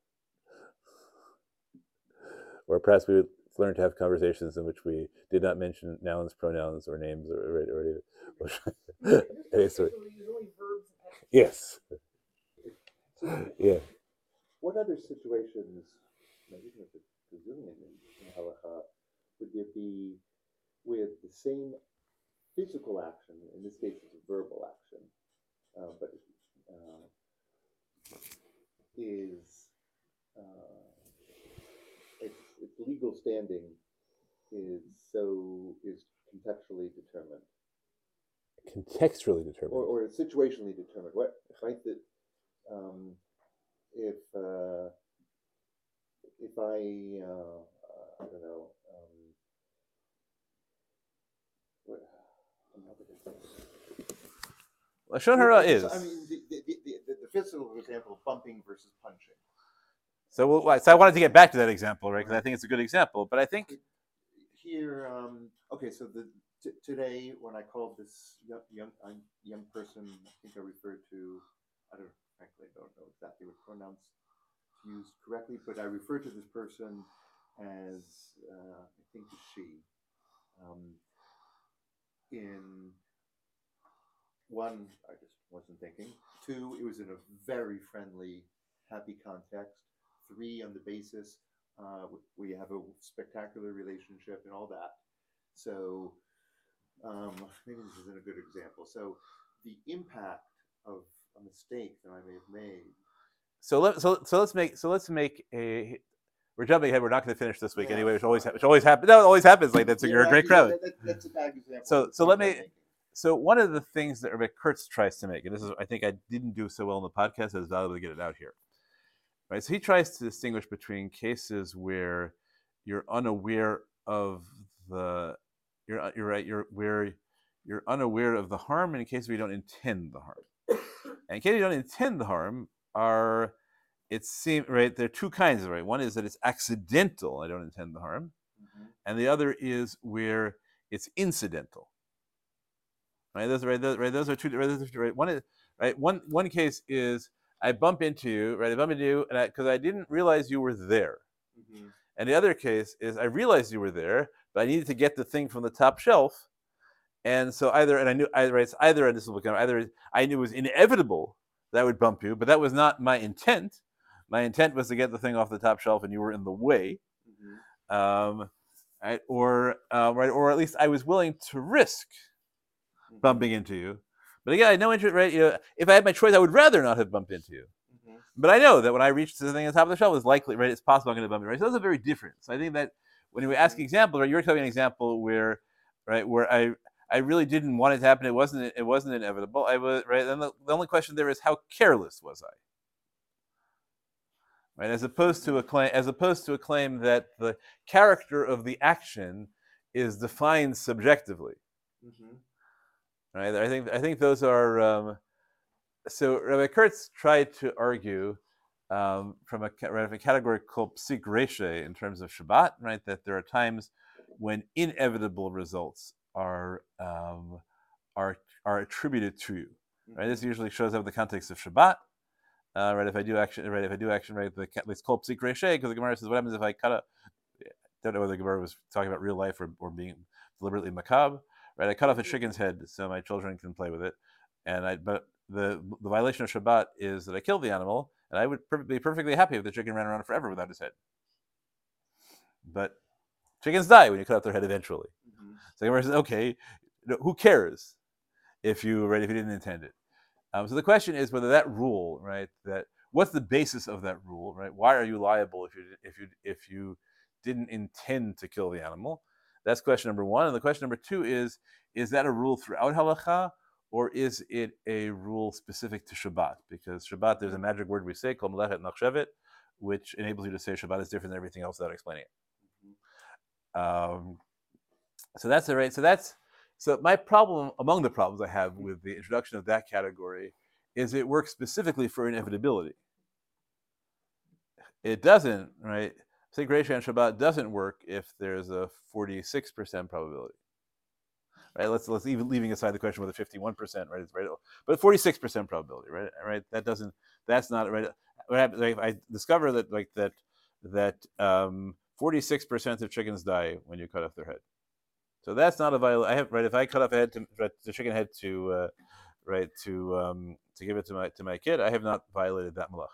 Or perhaps we would learn to have conversations in which we did not mention nouns, pronouns, or names, or or, or, or any sort. Use only verbs and adjectives. Yes. So, Yeah. what other situations, maybe even if it's Brazilian in, in halacha, would there be with the same physical action? In this case, it's a verbal action, uh, but uh, is uh, its, its legal standing is so is contextually determined, Contextually determined. or, or situationally determined. What right that um, if uh, if I uh, I don't know. Um, what, I'm not gonna say. Lashon Hara Yeah, is. I mean, the, the, the, the, the physical example of bumping versus punching. So, we'll, so I wanted to get back to that example, right? Because I think it's a good example. But I think Here, um, okay, so the t- today when I called this young young um, young person, I think I referred to, I don't frankly don't know exactly what pronouns to use correctly, but I referred to this person as uh, I think a she. Um, in one, I just wasn't thinking. Two, it was in a very friendly, happy context. Three, on the basis uh, we have a spectacular relationship and all that. So um, maybe this isn't a good example. So the impact of a mistake that I may have made. so. Let so so let's make so let's make a. We're jumping ahead. We're not going to finish this week Yeah, anyway, which always sorry. which always happens. No, it always happens like that. So Yeah, you're a great actually, crowd. that- that- that's a bad example. So- of the so point let I'm me- making. So one of the things that Rabbi Kurtz tries to make, and this is I think I didn't do so well in the podcast, it's valuable to get it out here. Right. So he tries to distinguish between cases where you're unaware of the you're you're right you're where you're unaware of the harm, and in cases where you don't intend the harm. And in case you don't intend the harm, are it seems right. There are two kinds of right. One is that it's accidental. I don't intend the harm, Mhm. and the other is where it's incidental. Right. Those right. Those, right. Those are two. Right, those are two, right. One is right. One one case is I bump into you. Right. I bump into you, and because I, I didn't realize you were there. Mhm. And the other case is I realized you were there, but I needed to get the thing from the top shelf, and so either and I knew either it's either and this will become either I knew it was inevitable that I would bump you, but that was not my intent. My intent was to get the thing off the top shelf, and you were in the way, Mhm. um, right? Or uh, right, or at least I was willing to risk bumping into you. But again, I had no interest. Right? You know, if I had my choice, I would rather not have bumped into you. Mhm. but I know that when I reach the thing on top of the shelf, it's likely, right? It's possible I'm going to bump it, right? So those are very different. So I think that when we ask examples, right, you're telling me an example where, right, where I I really didn't want it to happen. It wasn't it wasn't inevitable. I was right. Then the, the only question there is how careless was I? Right, as opposed to a claim, as opposed to a claim that the character of the action is defined subjectively. Mm-hmm. Right, I think I think those are. Um, so Rabbi Kurtz tried to argue um, from a, right, a category called psik reshe in terms of Shabbat, right? That there are times when inevitable results are um, are are attributed to you. Right, this usually shows up in the context of Shabbat. Uh, right, if I do action, right, if I do action, right, the, it's called psik reshe because the Gemara says, what happens if I cut a, I don't know whether the Gemara was talking about real life or, or being deliberately macabre, right? I cut off a chicken's head so my children can play with it, and I, but the the violation of Shabbat is that I killed the animal, and I would per- be perfectly happy if the chicken ran around forever without his head. But chickens die when you cut off their head eventually. Mm-hmm. So the Gemara says, okay, who cares if you, right, if you didn't intend it? Um, so the question is whether that rule, right, that what's the basis of that rule, right? Why are you liable if you if you if you didn't intend to kill the animal? That's question number one. And the question number two is, is that a rule throughout halacha, or is it a rule specific to Shabbat? Because Shabbat, there's a magic word we say called melechet nachshevet, which enables you to say Shabbat is different than everything else without explaining it. Um, so that's the right. So that's So my problem, among the problems I have with the introduction of that category, is it works specifically for inevitability. It doesn't, right? Psik reshe and Shabbat doesn't work if there's a forty-six percent probability. Right? Let's let's even leaving aside the question whether fifty-one percent, right? It's right, but forty-six percent probability, right? Right? That doesn't. That's not right. What happens? Like, I discover that like that that um, forty-six percent of chickens die when you cut off their head. So that's not a violation. I have right. If I cut off a head to right, the chicken head to uh, right to um, to give it to my to my kid, I have not violated that malach.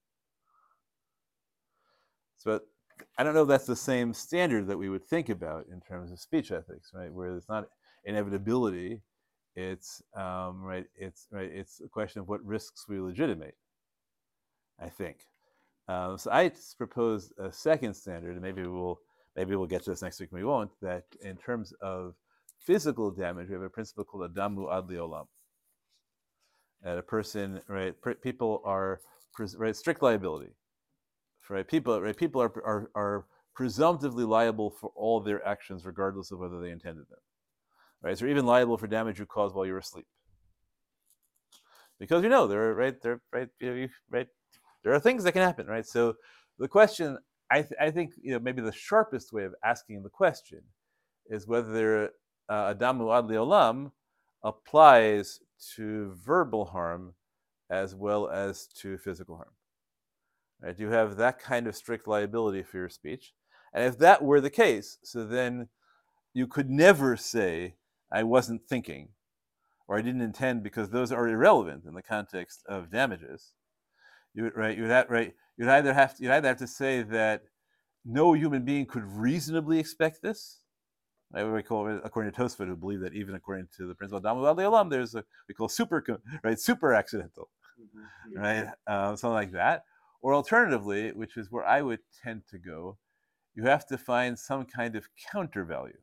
So I don't know if that's the same standard that we would think about in terms of speech ethics, right? Where it's not inevitability, it's um, right. It's right. It's a question of what risks we legitimate. I think. Um, so I propose a second standard, and maybe we'll. Maybe we'll get to this next week, and we won't, that in terms of physical damage, we have a principle called adamu ad liolam. That a person, right, people are, right, strict liability. Right, people, right, people are, are, are presumptively liable for all their actions, regardless of whether they intended them. Right, so you're even liable for damage you caused while you were asleep. Because you know, there are, right, there, right, you know, right, there are things that can happen, right? So the question, I, th- I think, you know, maybe the sharpest way of asking the question is whether uh, adamu ad liolam applies to verbal harm as well as to physical harm. Right? You have that kind of strict liability for your speech, and if that were the case, so then you could never say I wasn't thinking or I didn't intend, because those are irrelevant in the context of damages. You would, right? You would have, right? You'd either have to, you'd either have to say that no human being could reasonably expect this. Right? We call it, according to Tosfot, who believe that even according to the principle of Adamu ad liolam, there's a we call super right super accidental, mm-hmm. right? Uh, something like that. Or alternatively, which is where I would tend to go, you have to find some kind of counter value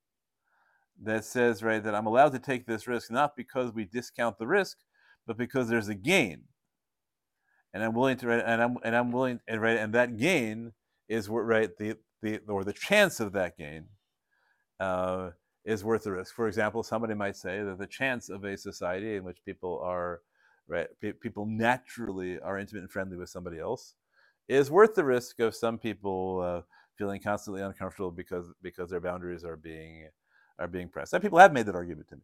that says, right, that I'm allowed to take this risk not because we discount the risk, but because there's a gain, and I'm willing to, right, and I'm and I'm willing, and right, and that gain is right the the or the chance of that gain uh, is worth the risk. For example, somebody might say that the chance of a society in which people are right, pe- people naturally are intimate and friendly with somebody else is worth the risk of some people uh, feeling constantly uncomfortable because because their boundaries are being are being pressed. Some people have made that argument to me.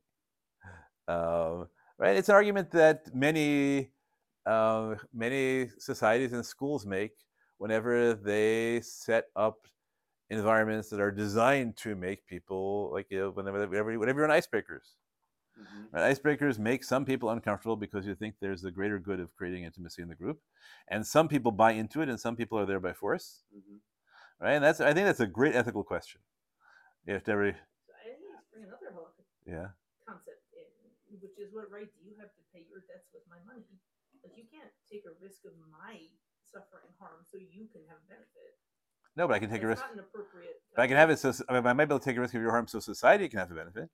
Uh, right, it's an argument that many uh, many societies and schools make whenever they set up environments that are designed to make people, like, you know, whenever whenever, whenever you're on icebreakers. Mm-hmm. Right? Icebreakers make some people uncomfortable because you think there's the greater good of creating intimacy in the group, and some people buy into it, and some people are there by force. Mm-hmm. Right, and that's I think that's a great ethical question. You have to every. So I think let's bring another halachic yeah. concept in, which is what right do you have to pay your debts with my money? Like, you can't take a risk of my suffering harm so you can have benefit. No, but I can take a That's risk. not an appropriate. But I can have it so I, mean, I might be able to take a risk of your harm so society can have a benefit.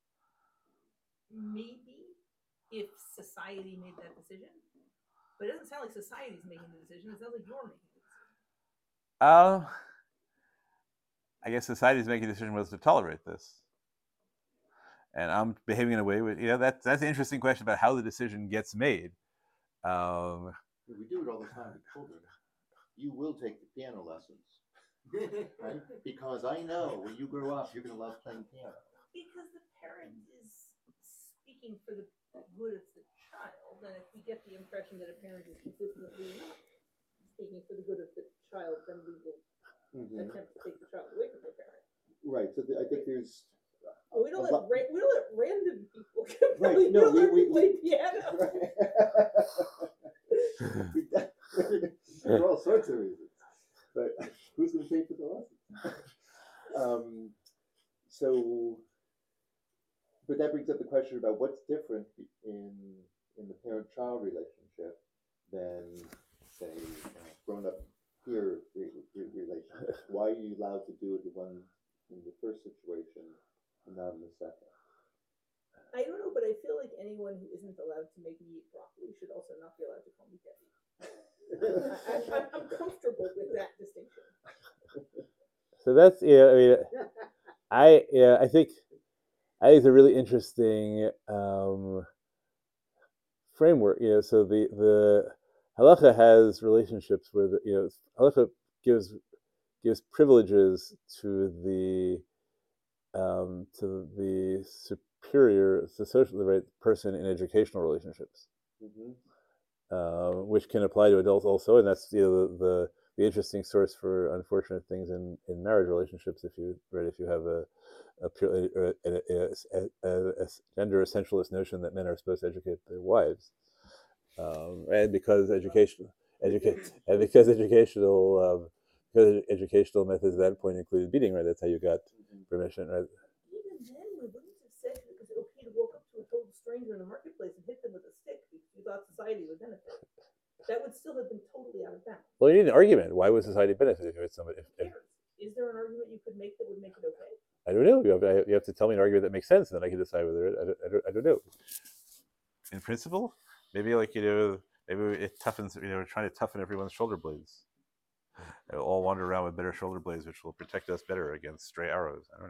Maybe if society made that decision, but it doesn't sound like society's making the decision. It sounds like you're making the decision. Um, I guess society's making a decision whether to tolerate this, and I'm behaving in a way with you know that that's an interesting question about how the decision gets made. Um, We do it all the time with children. You will take the piano lessons, right? Because I know when you grow up, you're going to love playing piano. Because the parent is speaking for the good of the child, and if we get the impression that a parent is consistently not speaking for the good of the child, then we will Mm-hmm. attempt to take the child away from the parent. Right. So the, I think there's. Oh, we don't let lot... ra- we don't let random people right. we No, don't we, learn we, to play we, piano. Right. For all sorts of reasons, but who's going to pay for the lesson? um, so, but that brings up the question about what's different in in the parent-child relationship than, say, uh, grown-up peer re- re- relationship. Why are you allowed to do it the one in the first situation and not in the second? I don't know, but I feel like anyone who isn't allowed to make me eat broccoli should also not be allowed to call me Debbie. I, I, I'm comfortable with that distinction. So that's yeah. I mean, I yeah. I think I think it's a really interesting um, framework. You know, so the the halacha has relationships where the, you know halacha gives gives privileges to the um, to the superior, the social the right person in educational relationships. Mm-hmm. Uh, which can apply to adults also, and that's you know, the, the the interesting source for unfortunate things in, in marriage relationships. If you right, if you have a a, purely, a, a, a, a gender essentialist notion that men are supposed to educate their wives, um, and because education, educate, and because educational um, because educational methods at that point included beating, right? That's how you got permission, right? Even then, we wouldn't have said it was okay to walk up to a total stranger in the marketplace and hit them with a stick because you thought society would benefit. That would still have been totally out of bounds. Well, you need an argument. Why would society benefit if it's somebody? If, if, Is there an argument you could make that would make it okay? I don't know. You have, you have to tell me an argument that makes sense, and then I can decide whether it. I don't, I don't, I don't know. In principle, maybe like you know, maybe it toughens. You know, we're trying to toughen everyone's shoulder blades. They'll all wander around with better shoulder blades, which will protect us better against stray arrows. I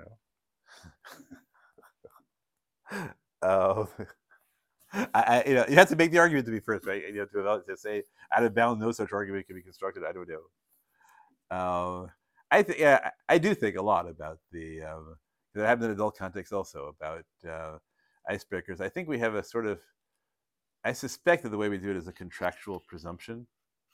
don't know. uh, I, I, you know, you have to make the argument to be first, right? You know, to, to say out of bounds, no such argument can be constructed. I don't know. Um, I think, yeah, I do think a lot about the. Um, that happened in adult context also about uh, icebreakers. I think we have a sort of. I suspect that the way we do it is a contractual presumption,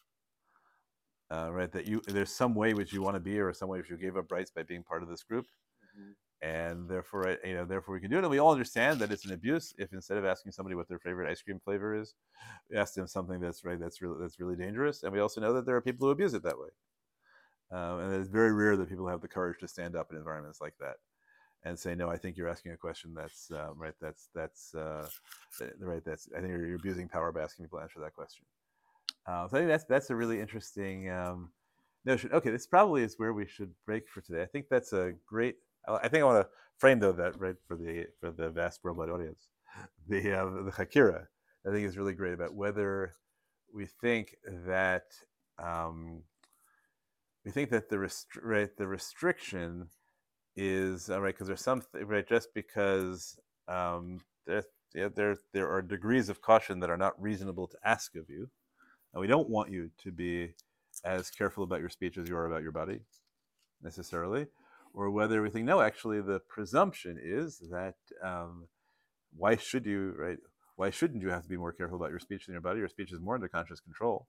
uh, right? That you there's some way which you want to be, or some way which you gave up rights by being part of this group. Mm-hmm. And therefore, you know, therefore we can do it. And we all understand that it's an abuse if instead of asking somebody what their favorite ice cream flavor is, we ask them something that's right, that's really that's really dangerous. And we also know that there are people who abuse it that way. Um, and it's very rare that people have the courage to stand up in environments like that and say, no, I think you're asking a question that's uh, right. That's that's uh, right. That's I think you're, you're abusing power by asking people to answer that question. Uh, so I think that's that's a really interesting um, notion. Okay, this probably is where we should break for today. I think that's a great. I think I want to frame though that right for the for the vast worldwide audience, the uh, the Hakira. I think is really great about whether we think that um, we think that the rest, right the restriction is uh, right because there's some right just because um, there yeah, there there are degrees of caution that are not reasonable to ask of you, and we don't want you to be as careful about your speech as you are about your body necessarily. Or whether we think, no, actually the presumption is that um, why should you, right? Why shouldn't you have to be more careful about your speech than your body? Your speech is more under conscious control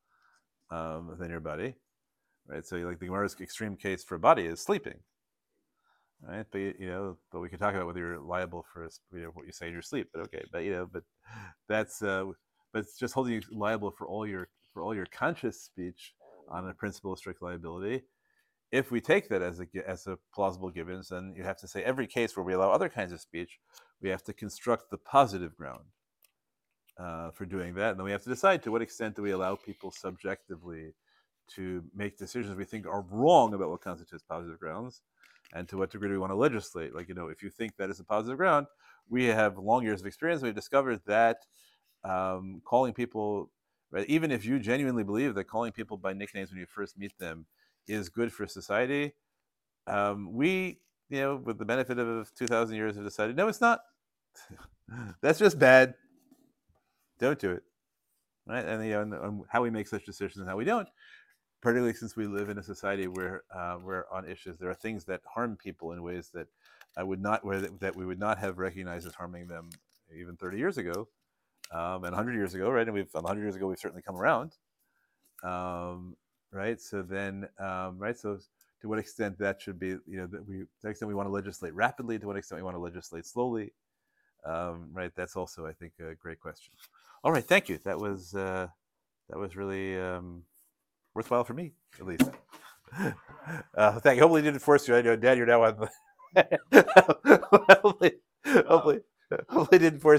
um, than your body, right? So like the Gemara's extreme case for body is sleeping, right? But you know, but we can talk about whether you're liable for you know, what you say in your sleep. But okay, but you know, but that's uh, but it's just holding you liable for all your for all your conscious speech on a principle of strict liability. If we take that as a as a plausible given, then you have to say every case where we allow other kinds of speech, we have to construct the positive ground uh, for doing that. And then we have to decide to what extent do we allow people subjectively to make decisions we think are wrong about what constitutes positive grounds, and to what degree do we want to legislate. Like, you know, if you think that is a positive ground, we have long years of experience. We've discovered that um, calling people, right, even if you genuinely believe that calling people by nicknames when you first meet them is good for society, um, we, you know, with the benefit of two thousand years, have decided, no, it's not. That's just bad. Don't do it. Right? And, you know, and, and how we make such decisions and how we don't, particularly since we live in a society where uh, where on issues there are things that harm people in ways that I would not where that we would not have recognized as harming them even thirty years ago, um, and one hundred years ago, right? And we've one hundred years ago we've certainly come around, um, right? So then, um, right? So to what extent that should be, you know, that we to what extent we want to legislate rapidly, to what extent we want to legislate slowly, um, right? That's also, I think, a great question. All right, thank you. That was uh, that was really. Um, worthwhile for me, at least. Uh, thank you. Hopefully, didn't force you. I know, Dad, you're now on. The hopefully, hopefully, hopefully, didn't force.